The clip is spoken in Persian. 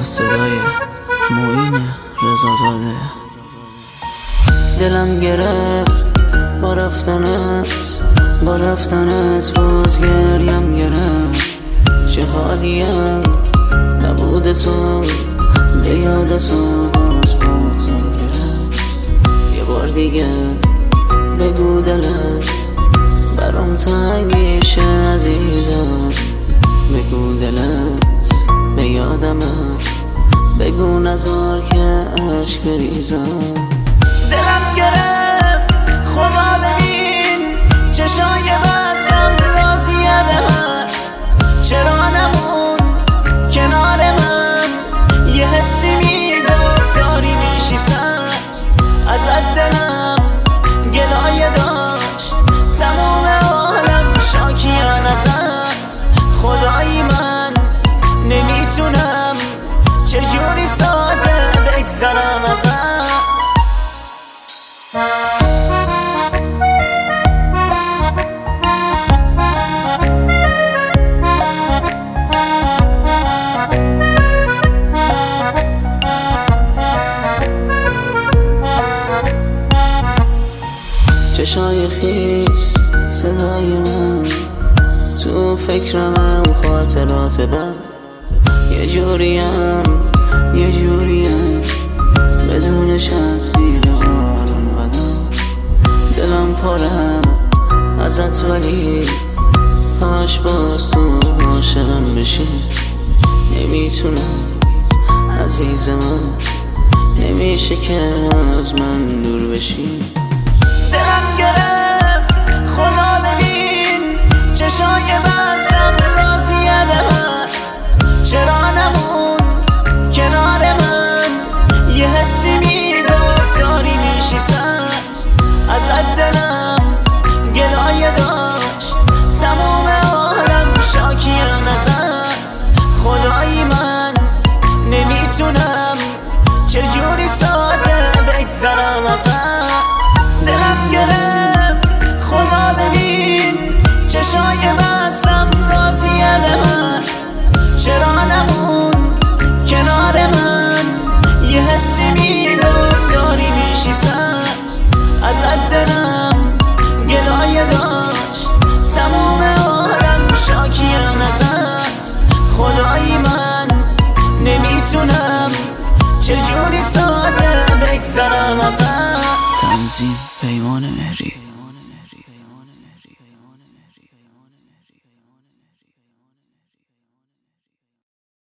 با صدای معین رضازاده. دلم گرفت با رفتنت باز گریم گرفت. چه حالیم نبود تو، به یاد تو بازم گرفت. یه بار دیگه بگو دلت برام تنگ میشه عزیزم. بگو دلت به یادمه، بگو نذار که عشق بریزم. دلم گرفت خدا ببین چشای بستم راضیه به من. چرا نمون کنار من، یه حسی میگفت داری میشی سر. ازت دلم گلایه داشت، تمام عالم شاکیان ازت. خدایی من نمیتونم چجوری ساده بگذرم ازت. چشای خیس صدای من تو فکرمه و خاطرات بد. یه جوریم بدون شد زیر حالم بدم. دلم پره ازت ولی کاش باز تو عاشقم بشی. نمیتونم عزیز من، نمیشه که از من دور بشی. دلم گرفت خدا ببین چشای بستم راضیه به من. چرا نمون کنار من، یه حسی میگفت داری میشی سر. ازت دلم گلایه داشت، تمام عالم شاکیان ازت. خدایی من نمیتونم چجوری ساده بگذرم ازت. دلم گرفت خدا ببین چشای بستم راضیه به من. چرا نمون کنار من، یه حسی میگفت داری میشی سر. ازت دلم گلایه داشت، تمام عالم شاکیان ازت. خدایی من نمیتونم چجوری ساده بگذرم ازت. تنظیم پیمان مهری.